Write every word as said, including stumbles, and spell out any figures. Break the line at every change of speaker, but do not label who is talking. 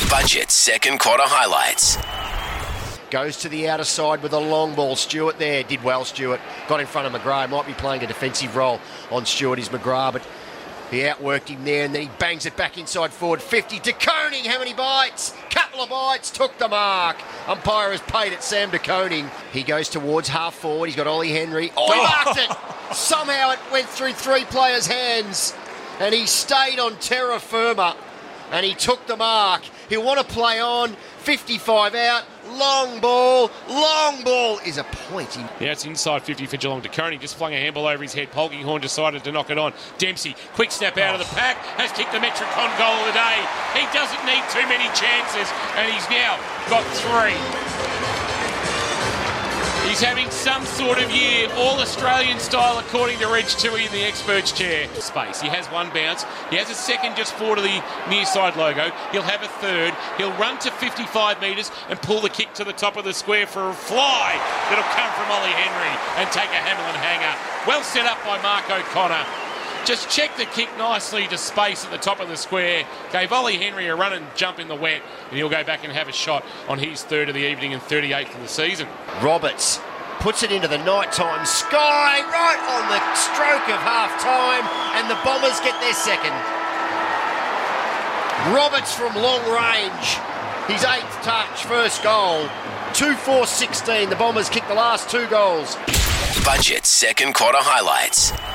Budget second quarter highlights.
Goes to the outer side with a long ball. Stewart there. Did well, Stewart. Got in front of McGrath. Might be playing a defensive role on Stewart, is McGrath, but he outworked him there, and then he bangs it back inside forward fifty. De Koning, how many bites? Couple of bites, took the mark. Umpire has paid it, Sam De Koning. He goes towards half forward. He's got Ollie Henry. Oh, he marked it! Somehow it went through three players' hands, and he stayed on terra firma, and he took the mark. He'll want to play on. fifty-five out. Long ball. Long ball is a point. He...
Yeah, it's inside fifty for Geelong. De Koning just flung a handball over his head. Polkinghorn decided to knock it on. Dempsey, quick snap out of the pack, has kicked the Metricon goal of the day. He doesn't need too many chances, and he's now got three. He's having some sort of year, all Australian style, according to Reg Tui in the experts chair. Space. He has one bounce. He has a second just forward of the near side logo. He'll have a third. He'll run to fifty-five metres and pull the kick to the top of the square for a fly that'll come from Ollie Henry and take a Hamilton hanger. Well set up by Mark O'Connor. Just checked the kick nicely to space at the top of the square. Gave Ollie Henry a run and jump in the wet, and he'll go back and have a shot on his third of the evening and thirty-eighth of the season.
Roberts puts it into the nighttime sky right on the stroke of half-time, and the Bombers get their second. Roberts from long range, his eighth touch, first goal. two four sixteen, the Bombers kick the last two goals.
Budget second quarter highlights.